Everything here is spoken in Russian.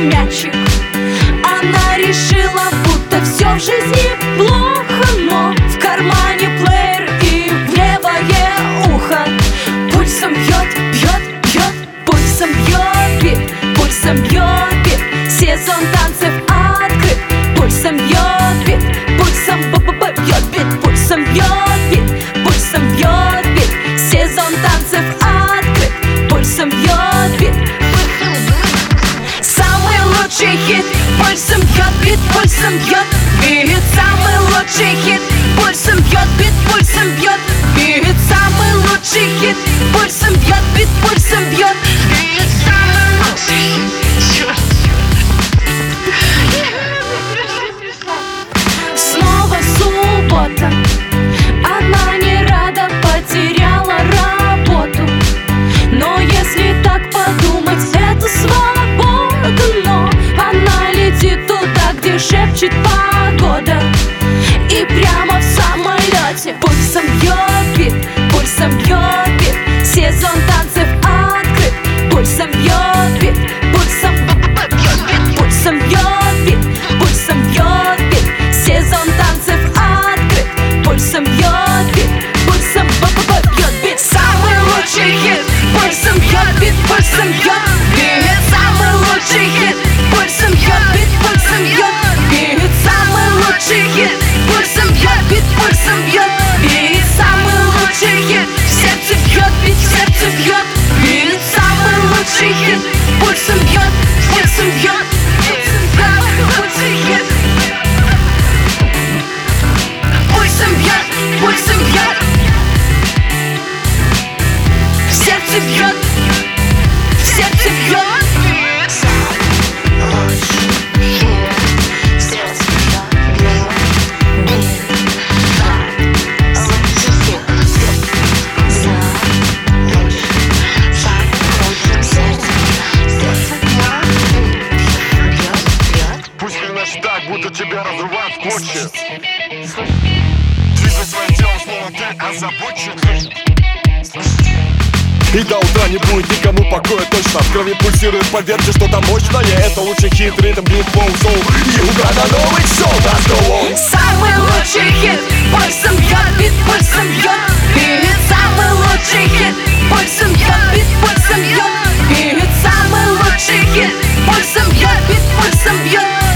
мячик. Она решила, будто все в жизни плохо, но в кармане плеер и в левое ухо пульсом бьет, бьет, бьет, пульсом бьет бит, пульсом бьет бит. Сезон танцев открыт, пульсом бьет бит, пульсом бьет бит, пульсом бьет бит, пульсом бьет бит. Сезон танцев открыт, пульсом бьет бит. Самый лучший хит, пульсом бьет бит, пульсом бьет бит. Самый лучший хит, пульсом бьет бит, пульсом бьет бит. Самый лучший хит, пульсом бьет бит, пульсом бьет бит. Самый лучший хит. Снова суббота, она не рада, потеряла работу. Но если так подумать, это свобода. Но она летит туда, где шепчет погода. И прямо в самолете пульсом бьет бит, пульсом бьет бит. Сезон танцев открыт, пульсом бьет бит, пульсом бьет бит, пульсом бьет бит, пульсом бьет бит. Сезон танцев открыт, пульсом бьет бит, пульсом бьет бит. Самый лучший хит, пульсом бьет бит, пульсом бьет бит. Самый лучший хит, пульсом бьет бит, пульсом бьет бит. Самый лучший хит, пульсом бьет бит, пульсом бьет бит. Самый лучший хит, в сердце бьет бит, в сердце бьет бит. Самый лучший хит, пульсом бьет, пульсом бьет бит. Самый лучший хит, пульсом бьет, пульсом бьет. В сердце бьет, в сердце бьет. Так, будто тебя разрывают в клочья. Двигай своим телом, словно ты озабочен. И до утра не будет никому покоя точно. В крови пульсирует, поверьте, что-то мощное. Это лучший хит, ритм, бит, флоу, соул. Юга на новый шоу, let's go on. Самый лучший хит, пульсом бьет бит, пульсом бьет бит. Самый лучший хит, пульсом бьет бит, пульсом бьет бит. Самый лучший хит, пульсом бьет бит, пульсом бьет